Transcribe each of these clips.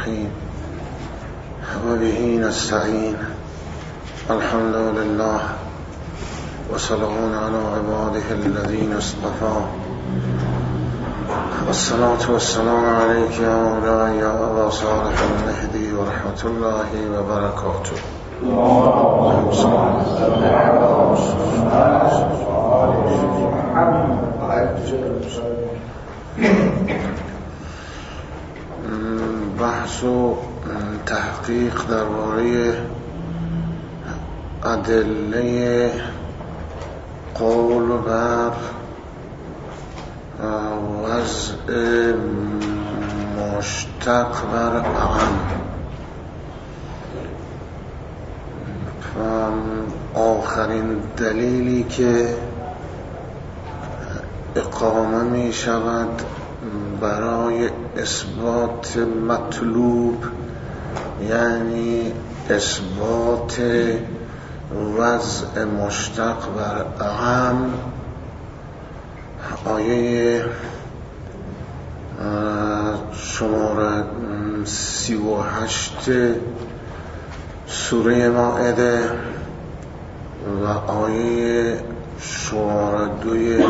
الرحيم وبه نستعين الحمد لله وسلام على عباده الذين اصطفى والصلاة والسلام عليك يا مولاي يا أبا صالح المهدي ورحمة الله وبركاته. اللهم صل على بحث و تحقیق درباره ادله قول بر وضع مشتق بر اعم. آخرین دلیلی که اقامه می شود برای اثبات مطلوب، یعنی اثبات وضع مشتق بر اعم، آیه شماره 38 سوره مائده و آیه شماره 2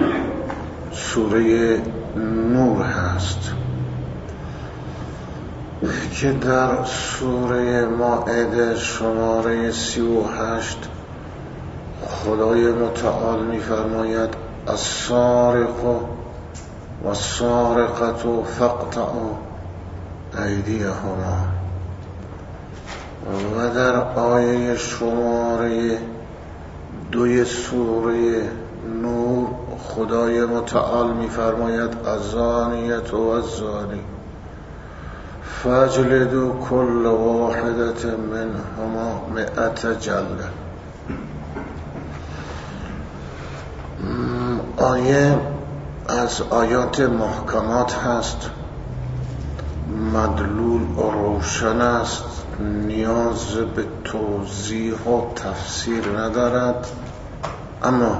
سوره نور هست که در سوره مائده شماره 38 خدای متعال می‌فرماید السارق و السارقة فاقطعوا ایدیهما، و در آیه شماره 2 سوره نور خدای متعال می‌فرماید الزانیة و الزانی فاجلدوا كل واحدة منهما 100 جلده. آیه از آیات محکمات هست، مدلول روشن است، نیاز به توضیح و تفسیر ندارد. اما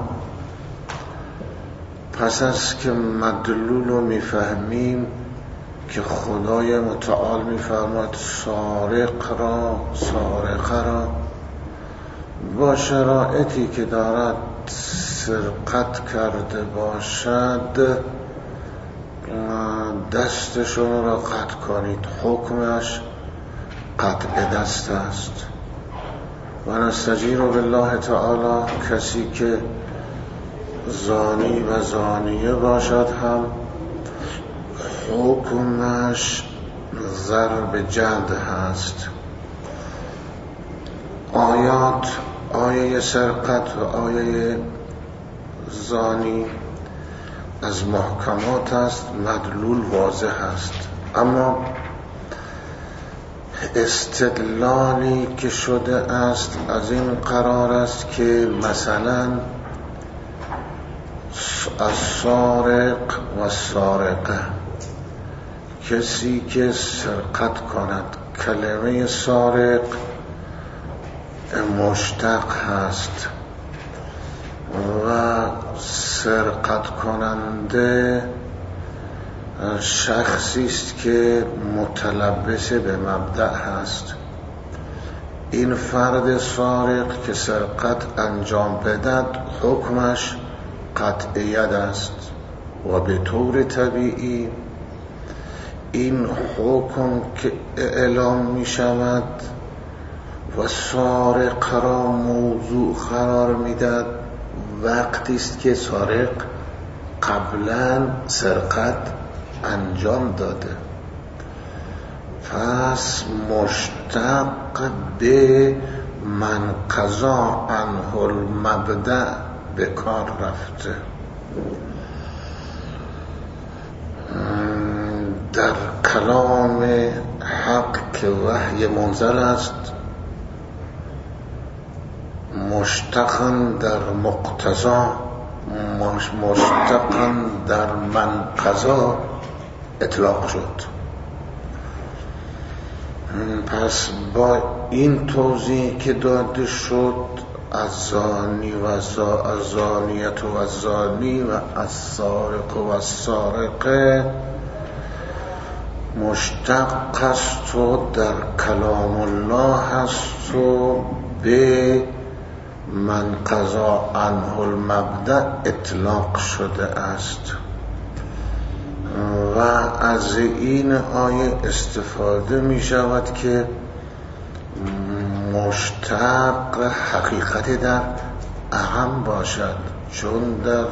پس از که مدلول رو میفهمیم که خدای متعال میفرماید سارق را سارقه را با شرایطی که دارد سرقت کرده باشد دستشون را قطع کنید، حکمش قطع دست است. و نستجیر بالله تعالی کسی که زانی و زانیه باشد هم حکمش ضرب جلد هست. آیات، آیه سرقت و آیه زانی از محکمات است، مدلول واضح است. اما استدلالی که شده است از این قرار است که مثلا السارق و سارقه، کسی که سرقت کند، کلمه سارق مشتق هست و سرقت کننده شخصی است که متلبس به مبدأ هست. این فرد سارق که سرقت انجام بدهد حکمش قطع ید است و به طور طبیعی این حکم که اعلام می شود و سارق را موضوع قرار می دهد وقتی است که سارق قبلا سرقت انجام داده، پس مشتق به من قضا عنه المبدأ به کار رفته. در کلام حق که وحی منزل است مشتقاً در مقتضا، مشتقاً در من قضا اطلاق شد. پس با این توضیح که داده شد الزانی و الزانیت و الزانی و السارق و السارقه مشتق است و در کلام الله هست و به من قضا عنه المبدأ اطلاق شده است و از این آیه استفاده می شود که مشتق حقیقت در اعم باشد، چون در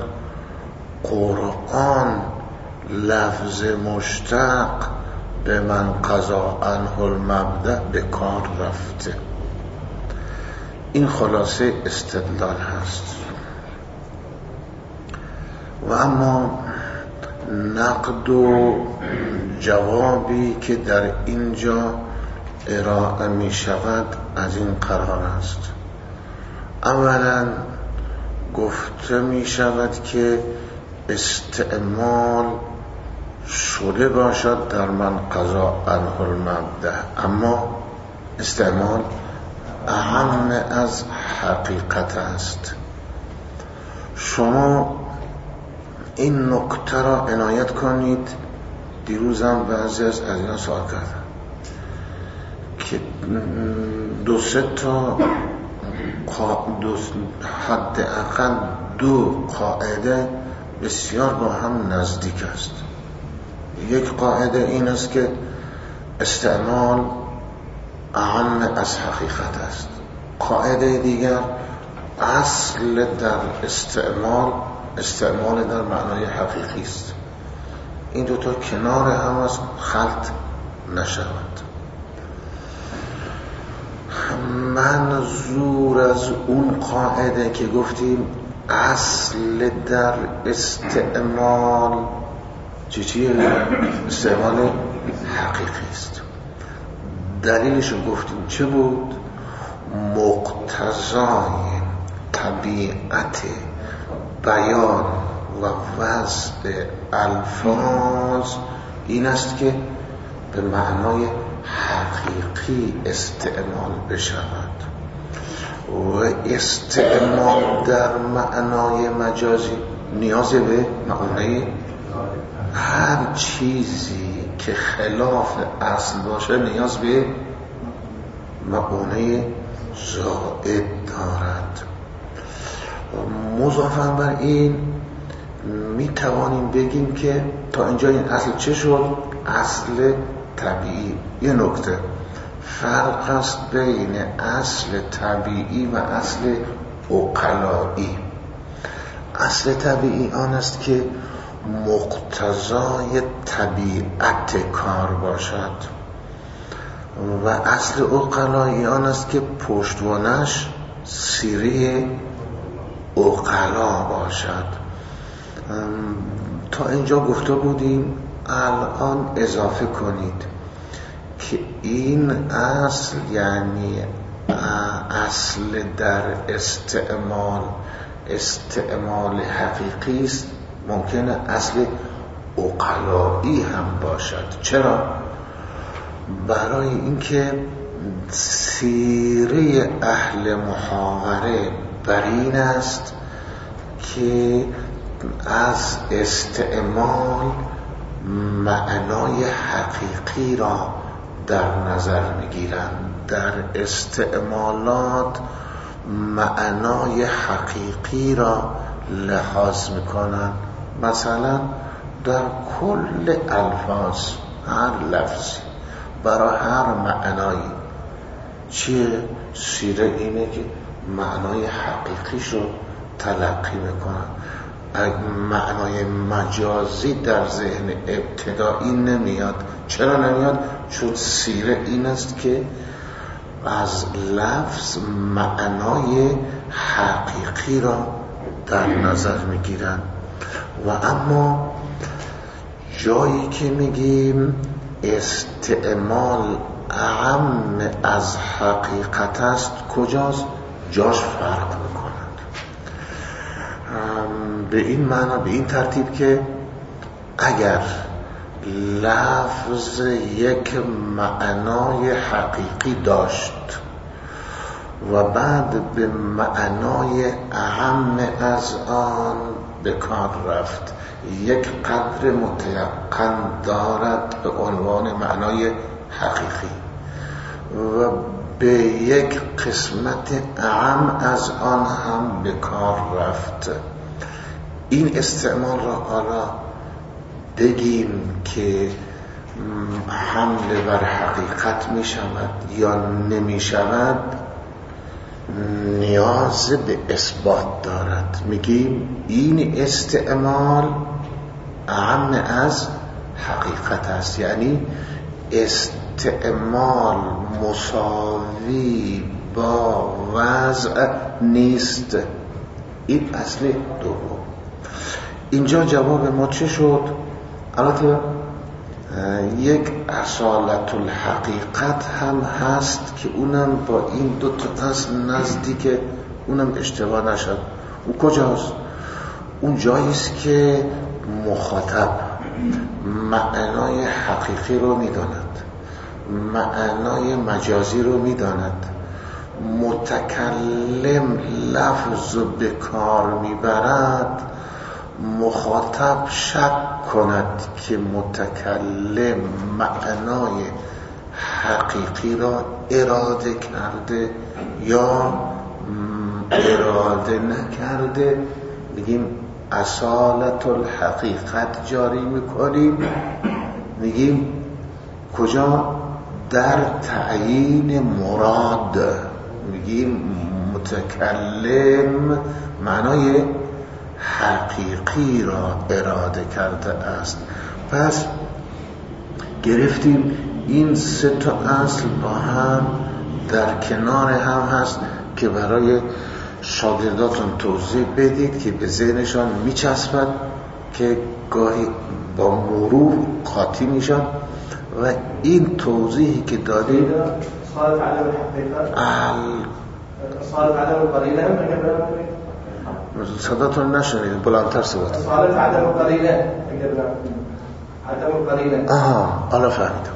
قرآن لفظ مشتق به من قضا عنه المبدأ به کار رفته. این خلاصه استدلال هست. و اما نقد و جوابی که در اینجا ارائه می شود از این قرار است. اولا گفته می شود که استعمال شده باشد در من قضا عنه المبدأ، اما استعمال اهم از حقیقت است. شما این نکته را عنایت کنید. دیروزم بعضی از اینا سوال کردن که دو سه تا حداقل دو قاعده بسیار با هم نزدیک است. یک قاعده این است که استعمال اهم از حقیقت است. قاعده دیگر اصل در استعمال در معنای حقیقی است. این دوتا کنار هم از خلط نشود. منظور از اون قاعده که گفتیم اصل در استعمال چیه؟ استعمال حقیقی است. دلیلشو گفتیم چه بود؟ مقتضای طبیعت بیان و وضع الفاظ این است که به معنای حقیقی استعمال بشود و استعمال در معنای مجازی نیاز به معنای هر چیزی که خلاف اصل باشه نیاز به معنای زائد دارد. مضافاً بر این می توانیم بگیم که تا اینجا این اصل چه شد؟ اصل طبیعی. یه نکته فرق است بین اصل طبیعی و اصل عقلایی. اصل طبیعی آن است که مقتضای طبیعت کار باشد و اصل عقلایی آن است که پشتوانش سیره عقلا باشد. تا اینجا گفته بودیم، الان اضافه کنید که این اصل یعنی اصل در استعمال حقیقی است، ممکنه اصل عقلایی هم باشد. چرا؟ برای اینکه سیره اهل محاوره بر این است که از استعمال معنای حقیقی را در نظر میگیرند. در استعمالات معنای حقیقی را لحاظ میکنند. مثلا در کل الفاظ هر لفظ برای هر معنایی چیه؟ سیره اینه که معنای حقیقی رو تلقی میکنن. معنای مجازی در ذهن ابتدایی نمیاد. چرا نمیاد؟ چون سیره این است که از لفظ معنای حقیقی را در نظر میگیرن. و اما جایی که میگیم استعمال اعم از حقیقت است کجاست؟ جاش فرق میکنند. به این معنا، به این ترتیب که اگر لفظ یک معنای حقیقی داشت و بعد به معنای اعم از آن به کار رفت، یک قدر متیقن دارد به عنوان معنای حقیقی و به یک قسمت اعم از آن هم به کار رفت. این استعمال را حالا بگیم که حمله بر حقیقت می شود یا نمی شود نیاز به اثبات دارد. میگیم این استعمال اعم از حقیقت است، یعنی استعمال مساوی با وضع نیست. این اصل دوم. اینجا جواب ما چه شد؟ البته یک اصالت الحقیقت هم هست که اونم با این دو تا اصل نزدیک، اونم اشتباه نشد. اون کجاست؟ اون جاییست که مخاطب معنای حقیقی رو میداند، معنای مجازی رو میداند، متکلم لفظ به کار میبرد، مخاطب شک کند که متکلم معنای حقیقی را اراده کرده یا اراده نکرده، میگیم اصالت الحقیقت جاری میکنیم. میگیم کجا؟ در تعیین مراد. میگیم متکلم معنای حقیقی را اراده کرده است. پس گرفتیم این سه تا اصل با هم در کنار هم هست که برای شاگرداتون توضیح بدید که به ذهنشان میچسبد که گاهی با مرور قاطی میشن و این توضیحی که دادید صارت عدم الحقیقت صارت عدم القرینه صداتون نشنید، بلندتر صحبت. صارت عدم القرینه عدم القرینه. حالا فهمیدم.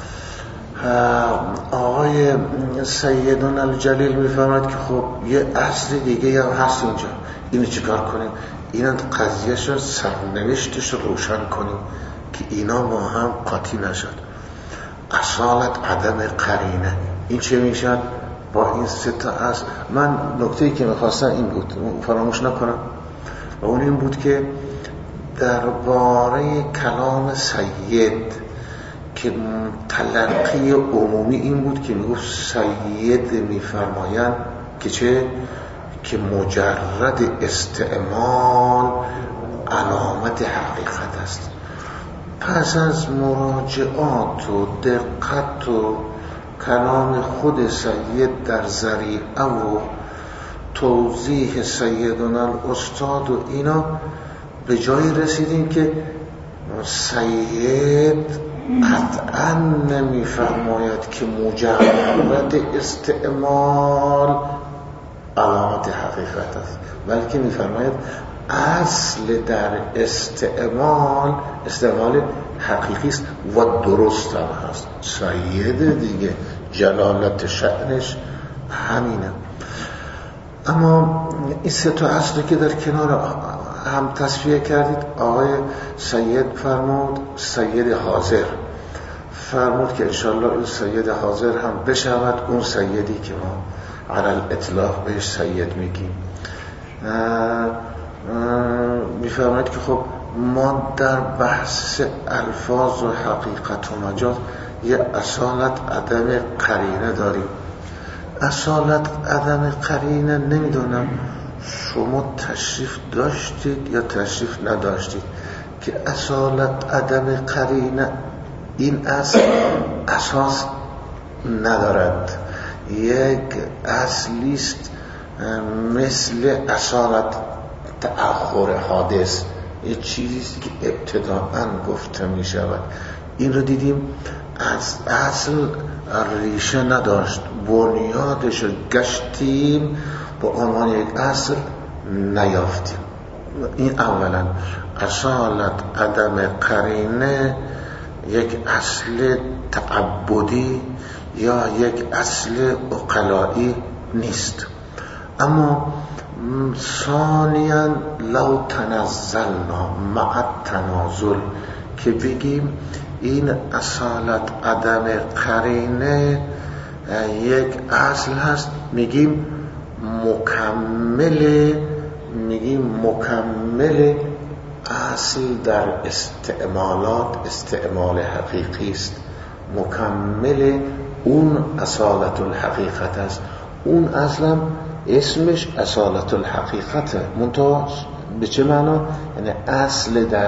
آقای سیدون الجلیل میفرماید که خب یه اصل دیگه هم هست اینجا، اینو چیکار کنیم؟ اینا قضیهش رو سرنوشتش رو روشن کنیم که اینا با هم قاطی نشد. اصالت عدم قرینه، این چه میشد با این سه تا اصل؟ من نکته‌ای که میخواستم این بود، فراموش نکنم، و اون این بود که درباره کلام سید که تلقی عمومی این بود که میگفت سید میفرمایند که چه؟ که مجرد استعمال علامت حقیقت است. پس از مراجعات و دقت و کلام خود سید در ذریعه و توضیح سیدنا الاستاد و اینا به جایی رسیدیم که سید قطعا نمیفرماید که مجرد استعمال علامت حقیقت است، بلکه میفرماید اصل در استعمال حقیقی است و درست هم هست. سید دیگه جلالت شأنش همینه. اما این سه تا اصلی که در کنار هم تصفیه کردید، آقای سید فرمود، سید حاضر فرمود که انشاءالله این سید حاضر هم بشود اون سیدی که ما علی الاطلاق بهش سید میگیم. میفرماید که خب ما در بحث الفاظ و حقیقت و مجاز یه اصالت عدم قرینه داریم. اصالت عدم قرینه نمیدونم شما تشریف داشتید یا تشریف نداشتید که اصالت عدم قرینه این اساس ندارد، یک اصلیست مثل اصالت تأخر حادث، یه چیزیست که ابتداءً گفته می شود. این رو دیدیم از اصل ریشه نداشت، بنیادش رو گشتیم با عنوان یک اصل نیافتیم. این اولا اصالت عدم قرینه یک اصل تعبدی یا یک اصل عقلایی نیست. اما ثانیاً لو تنزلنا مع التنازل، که بگیم این اصالت عدم قرینه یک اصل هست، میگیم مکمل اصل در استعمالات استعمال حقیقی است، مکمل اون اصالت الحقیقت است. اون اصلا اسمش اصالت الحقیقته، منتها به چه معنا؟ یعنی اصل در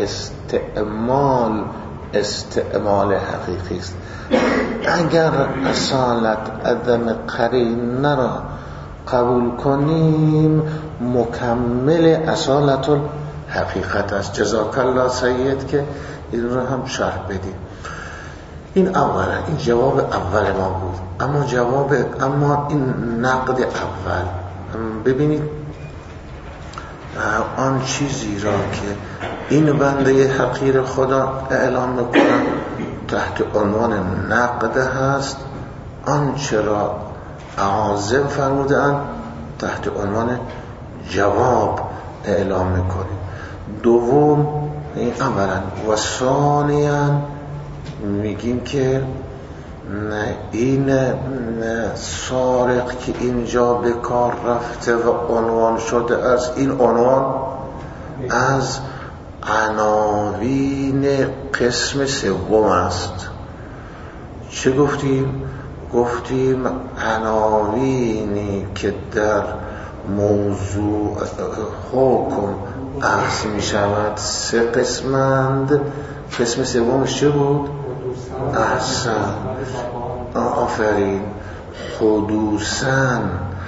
استعمال حقیقی است. اگر اصالت عدم قرینه را قبول کنیم مکمل اصالت الحقیقت است. جزاک الله سید که این رو هم شرح بدیم. این اولا، این جواب اول ما بود. اما این نقد اول، ببینید آن چیزی را که این بنده حقیر خدا اعلام میکنن تحت عنوان نقد هست، آنچه را عازم فرمودن تحت عنوان جواب اعلام میکنیم. دوم، این اولا. و ثانیاً میگیم که این سارق که اینجا به کار رفته و عنوان شده از این عنوان از عناوین قسم سوم است. چه گفتیم؟ گفتیم عناوینی که در موضوع حکم اخذ می شود سه قسمند. قسم سومش چه بود؟ احسن، آفرین. حدوثاً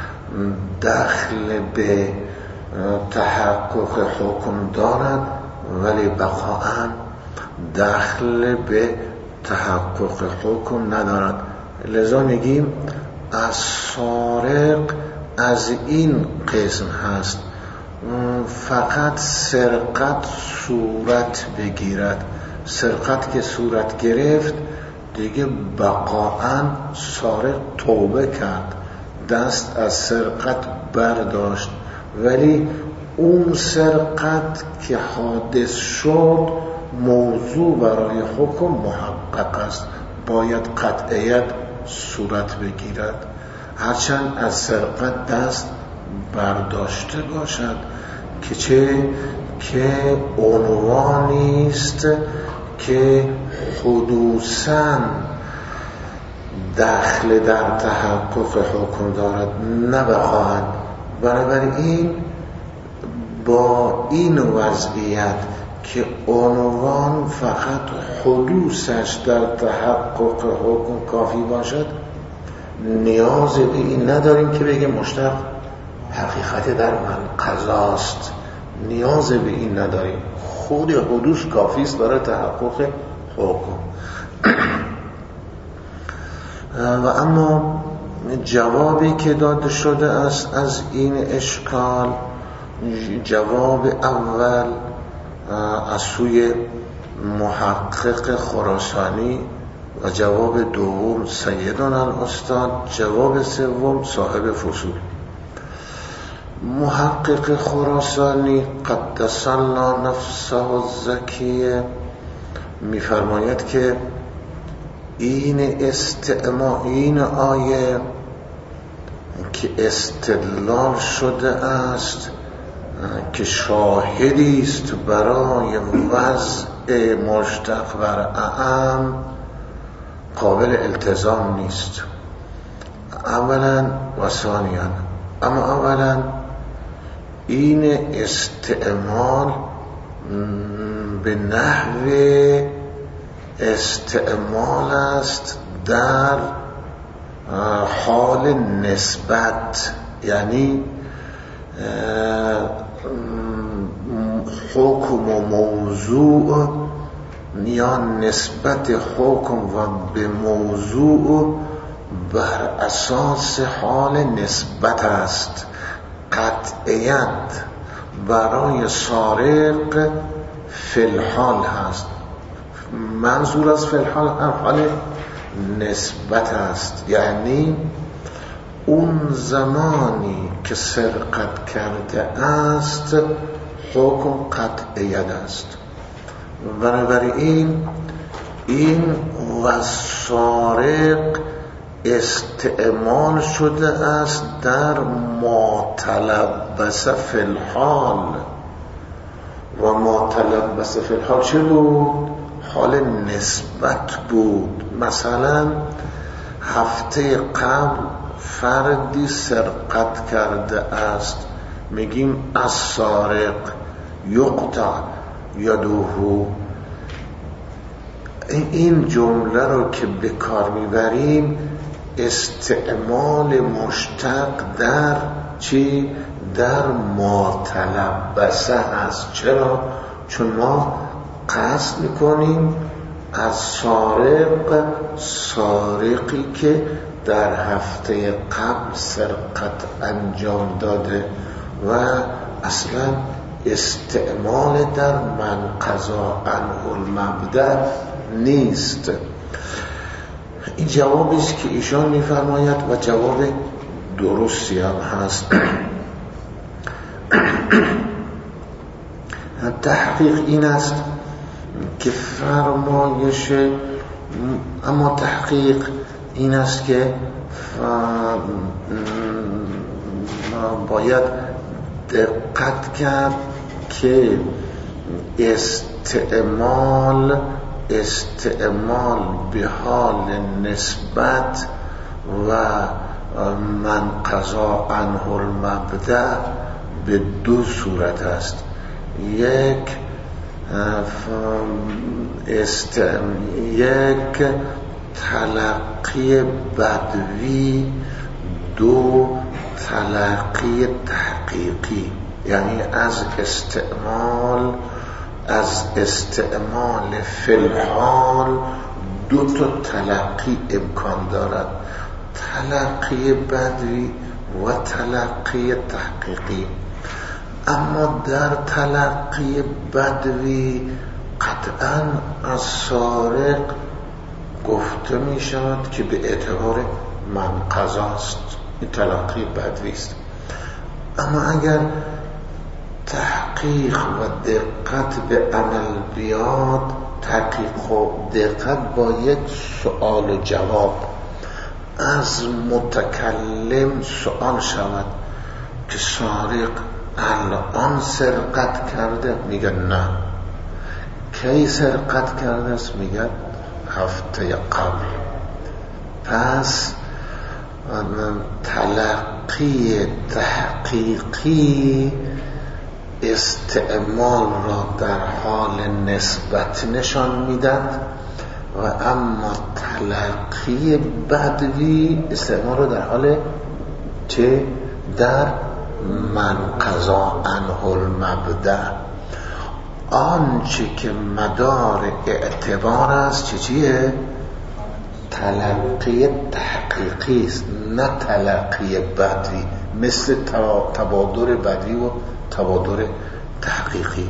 دخل به تحقق حکم دارد ولی بقاءً دخل به تحقق حکم ندارد. لذا میگیم از سارق از این قسم هست، فقط سرقت صورت بگیرد. سرقت که صورت گرفت دیگه بقاءً سارق توبه کرد، دست از سرقت برداشت، ولی اون سرقت که حادث شد موضوع برای حکم محقق است، باید قطعیت صورت بگیرد. هرچند از سرقت دست برداشته باشد که چه؟ که عنوانی است که حدوثاً دخل در تحقق حکم دارد، نه بقاءً. بنابراین با این وضعیت که عنوان فقط حدوثش در تحقق حکم کافی باشد، نیاز به این نداریم که بگه مشتق حقیقت در من قضاست. نیاز به این نداریم، خود حدوث کافی است برای تحقق حکم. و اما جوابی که داده شده است از این اشکال، جواب اول از سوی محقق خراسانی و جواب دوم سیدنا الاستاد، جواب سوم صاحب فصول. محقق خراسانی قدس الله نفسه الزکیه میفرماید که این آیه که استدلال شده است که شاهدی است برای وضع مشتق بر اعم، قابل التزام نیست. اولا و ثانیاً، اما اولا این استعمال به نحو استعمال است در حال نسبت، یعنی حکم و موضوع یا نسبت حکم و به موضوع بر اساس حال نسبت است. قطعیت برای سارق فی الحال هست، منظور از فی الحال هم حال نسبت است، یعنی اون زمانی که سرقت کرده است حکم قطعیت است. بنابراین این والسارق استعمال شده است در ما تلبس فی الحال. و ما تلبس فی الحال چه بود؟ حال نسبت بود. مثلا هفته قبل فردی سرقت کرده است، میگیم السارق یقطع یدوه. این جمله رو که به کار میبریم استعمال مشتق در چی؟ در ما تلبسه هست. چرا؟ چون ما قصد میکنیم از سارق، سارقی که در هفته قبل سرقت انجام داده و اصلا استعمال در من قضا عنه المبدأ نیست. این جوابی است که ایشان میفرماید و جواب درستی هم هست. تحقیق این است که فرمایش، اما تحقیق این است که باید دقت کرد که استعمال به حال نسبت و من قضا عنه المبدأ به دو صورت است. یک تلقی بدوی، دو تلقی تحقیقی. یعنی از استعمال فی الحال دو تا تلقی امکان دارد، تلقی بدوی و تلقی تحقیقی. اما در تلقی بدوی قطعا از سارق گفته می شود که به اعتبار من قضاست، این تلقی بدوی است. اما اگر تحقیق و دقت به عمل بیاد، تحقیق و دقت با یک سؤال و جواب از متکلم سؤال شود که سارق الان سرقت کرده؟ میگه نه. کی سرقت کرده است؟ میگه هفته قبل. پس تلقی تحقیقی استعمال را در حال نسبت نشان میداد و اما تلقی بدوی استعمال را در حال چه؟ در من قضا عنه المبدأ. آنچه که مدار اعتبار است چیه؟ تلقی تحقیقی است، نه تلقی بدوی، مثل تبادر بدوی و تبادر تحقیقی.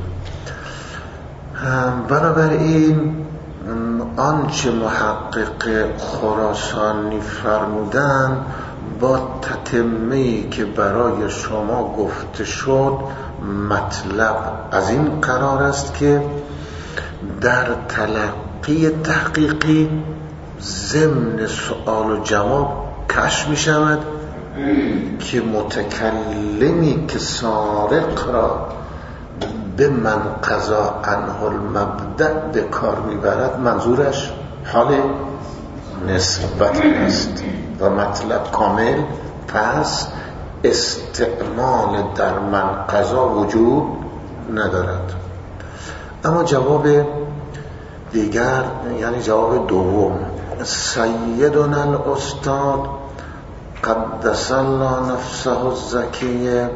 بنابراین آنچه محقق خراسانی فرمودن با تتمه‌ای که برای شما گفته شد، مطلب از این قرار است که در تلقی تحقیقی ضمن سؤال و جواب کشف می شود که متکلمی که سارق را به من قضا عنه المبدأ به کار میبرد منظورش حال نسبت است و مطلب کامل. پس استعمال در من قضا وجود ندارد. اما جواب دیگر، یعنی جواب دوم، سیدنا الاستاد قدس الله نفسه الزکیه،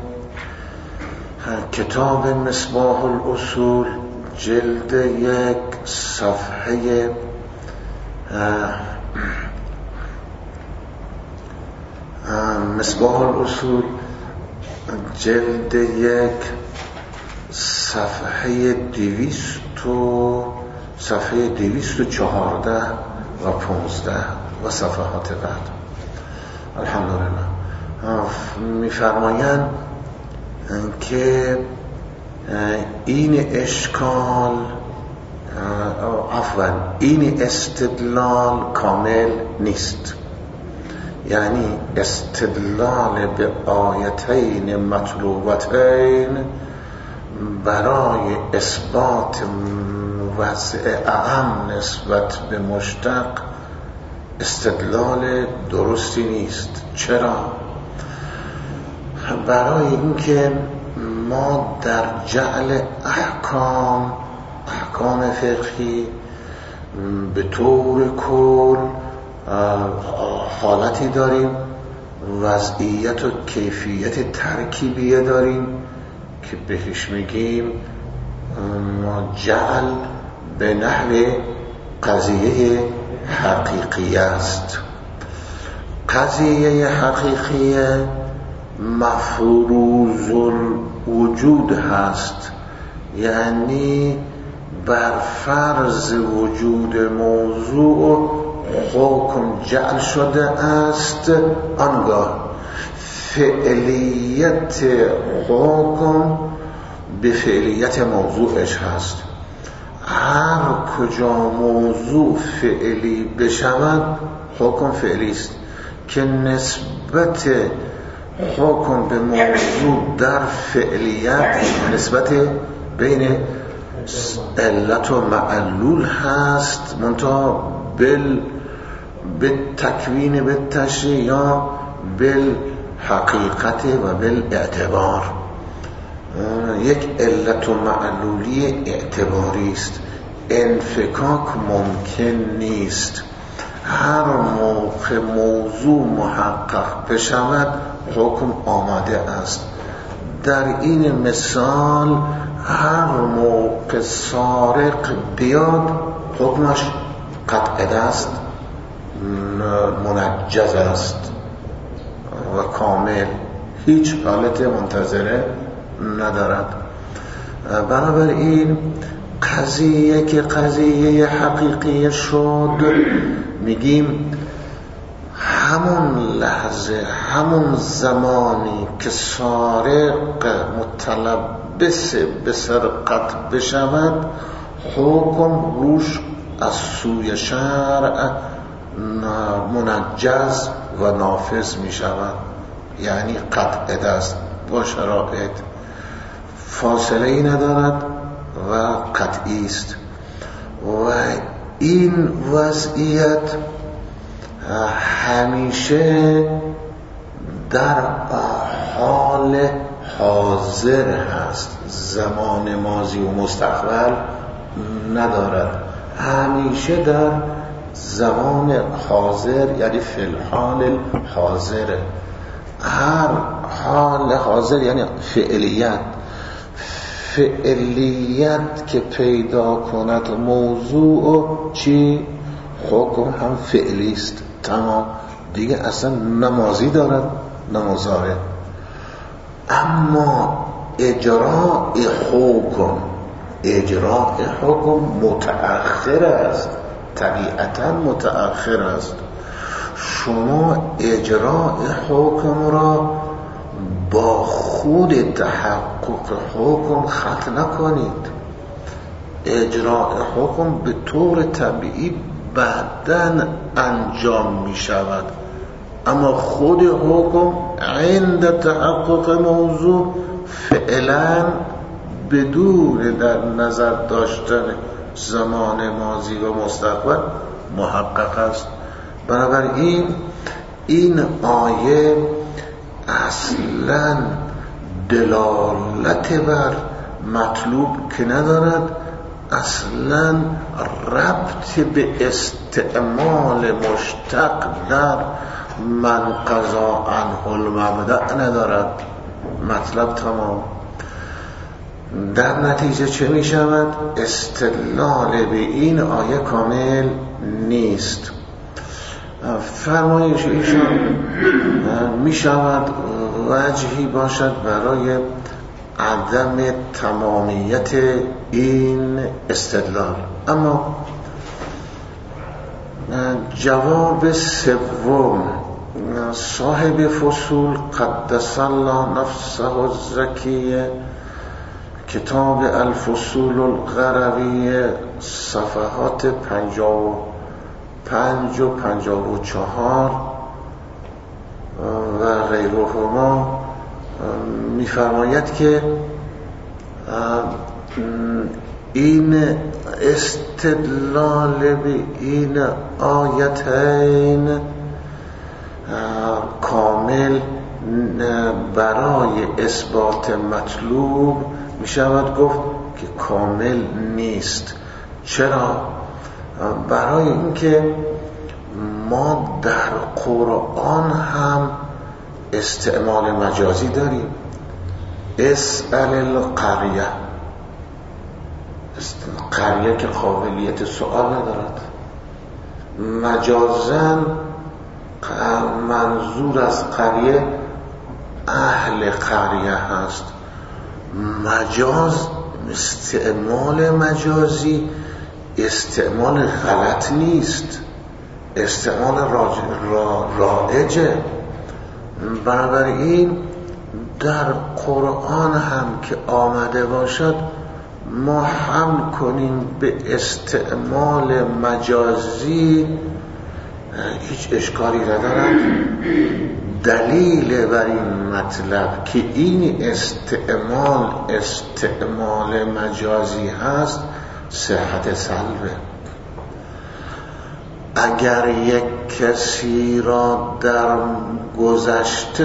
کتاب مصباح الاصول، جلد 1 صفحه مصباح الاصول جلد 1 صفحه 214 و 15 و صفحات بعد. الحمدلله. میفرمایند که این اشکال این استدلال کامل نیست، یعنی استدلال به آیتین مطلوبتین برای اثبات وضع اعم نسبت به مشتق استدلال درستی نیست. چرا؟ برای اینکه ما در جعل احکام فقهی به طور کل حالتی داریم، وضعیت و کیفیت ترکیبیه داریم که بهش میگیم جعل به نحو قضیه حقیقی است. قضیه حقیقیه مفروض الوجود هست، یعنی بر فرض وجود موضوع حکم جعل شده است، آنگاه فعلیت حکم به فعلیت موضوعش هست. هر کجا موضوع فعلی بشود حکم فعلی است، که نسبت حکم به موضوع در فعلیت نسبت بین علت و معلول هست، منتها بالتکوین بالتشریع یا بالحقیقت و بالاعتبار. یک علت و معلولی اعتباری است، انفکاک ممکن نیست. هر موقع موضوع محقق بشود حکم آماده است. در این مثال هر موقع سارق بیاد حکمش قطع است، منجز است و کامل، هیچ حالت منتظره ندارد. بنابراین قضیه که قضیه حقیقی شد، میگیم همون لحظه، همون زمانی که سارق متلبس به سرقت بشود حکم روش از سوی شرع منجز و نافذ می شود، یعنی قطع دست با شرایط، فاصله ای ندارد و قطعی است. و این وضعیت همیشه در حال حاضر هست، زمان ماضی و مستقبل ندارد، همیشه در زمان حاضر، یعنی فی الحال حاضر. هر حال حاضر یعنی فعلیت که پیدا کند موضوع چی؟ حکم هم فعلی است، تمام دیگه، اصلا نمازی دارد نمازاره. اما اجراء حکم متأخر است، طبیعتا متأخر است. شما اجراء حکم را با خود تحقق حکم ختم نکنید. اجراء حکم به طور طبیعی بعداً انجام می شود، اما خود حکم عند تحقق موضوع فعلا بدون در نظر داشتن زمان ماضی و مستقبل محقق است. بنابراین این آیه اصلا دلالت بر مطلوب که ندارد، اصلا ربط به استعمال مشتق در من قضا عنه المبدأ ندارد. مطلب تمام. در نتیجه چه می شود؟ استدلال به این آیه کامل نیست. فرمایش ایشان می شود وجهی باشد برای عدم تمامیت این استدلال. اما جواب سوم صاحب فصول قدس الله نفسه الزکیه، کتاب الفصول القرویه، صفحات 55 و 54 و غیرهما می‌فرماید که این استدلال به این آیتین کامل برای اثبات مطلوب می شود گفت که کامل نیست. چرا؟ برای اینکه ما در قرآن هم استعمال مجازی داریم. اسأل القریه، قریه که قابلیت سؤال ندارد. مجازن منظور از قریه اهل قریه هست. مجاز، استعمال مجازی استعمال غلط نیست، استعمال رایجه. بنابراین در قرآن هم که آمده باشد ما حمل کنیم به استعمال مجازی، هیچ اشکالی ندارد. دلیل بر این مطلب که این استعمال مجازی هست صحت سلبه. اگر یک کسی را در گذشته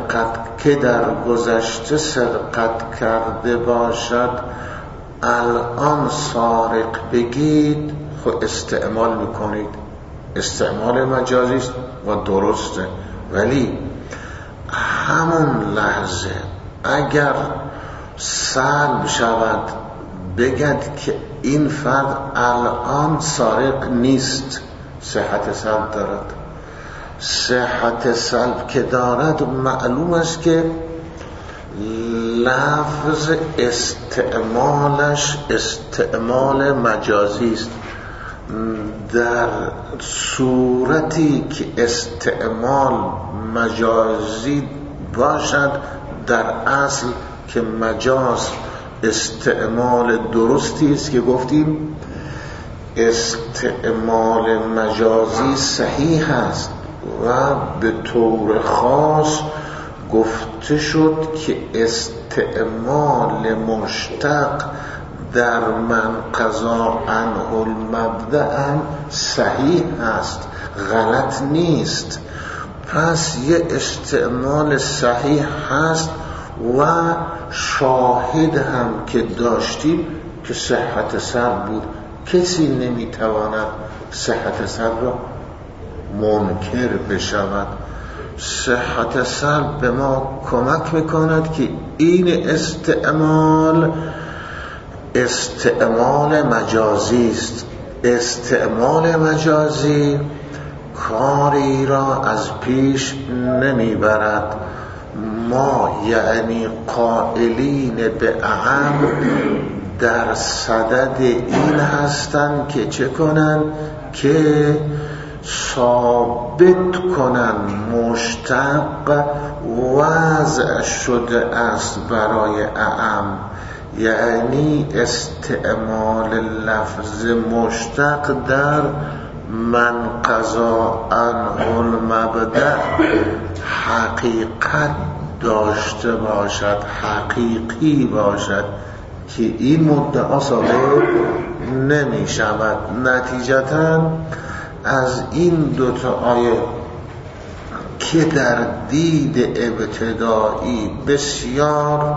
سرقت کرده باشد الان سارق بگید، خود استعمال میکنید، استعمال مجازی است و درسته. ولی همون لحظه اگر سلب شود بگد که این فرد الان سارق نیست، صحت سلب دارد. صحت سلب که دارد معلوم است که لفظ استعمالش استعمال مجازی است. در صورتی که استعمال مجازی باشد در اصل که مجاز استعمال درستی است که گفتیم استعمال مجازی صحیح است و به طور خاص گفته شد که استعمال مشتق در من قضا عنه المبدأ هم صحیح است، غلط نیست. پس یه استعمال صحیح هست و شاهد هم که داشتیم که صحت سلب بود. کسی نمیتواند صحت سلب را منکر بشود. صحت سلب به ما کمک میکند که این استعمال مجازی است. استعمال مجازی کاری را از پیش نمیبرد. ما یعنی قائلین به اعم در صدد این هستند که چه کنن؟ که ثابت کنن مشتق وضع شده است برای اعم، یعنی استعمال لفظ مشتق در من قضا عنه المبدأ حقیقت داشته باشد، حقیقی باشد که این مدعا ثابت نمی شود. نتیجتاً از این دوتا آیه که در دید ابتدایی بسیار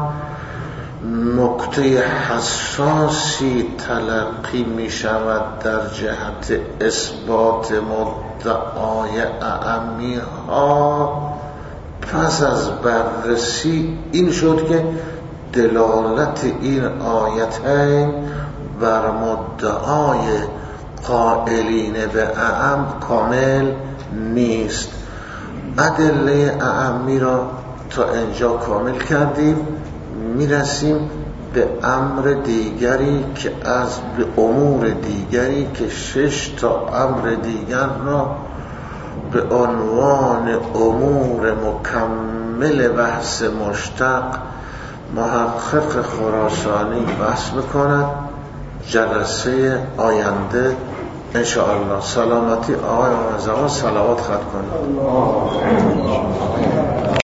نکته حساسی تلقی می شود در جهت اثبات مدعای اعمی ها، پس از بررسی این شد که دلالت این آیتین بر مدعای قائلین به اعم کامل نیست. ادله اعمی را تا اینجا کامل کردیم. میرسیم به امر دیگری که به امور دیگری که 6 تا امر دیگر را به عنوان امور مکمل بحث مشتق محقق خراسانی بحث میکند. جلسه آینده انشاءالله. سلامتی آقای آقا صلوات خط کنید.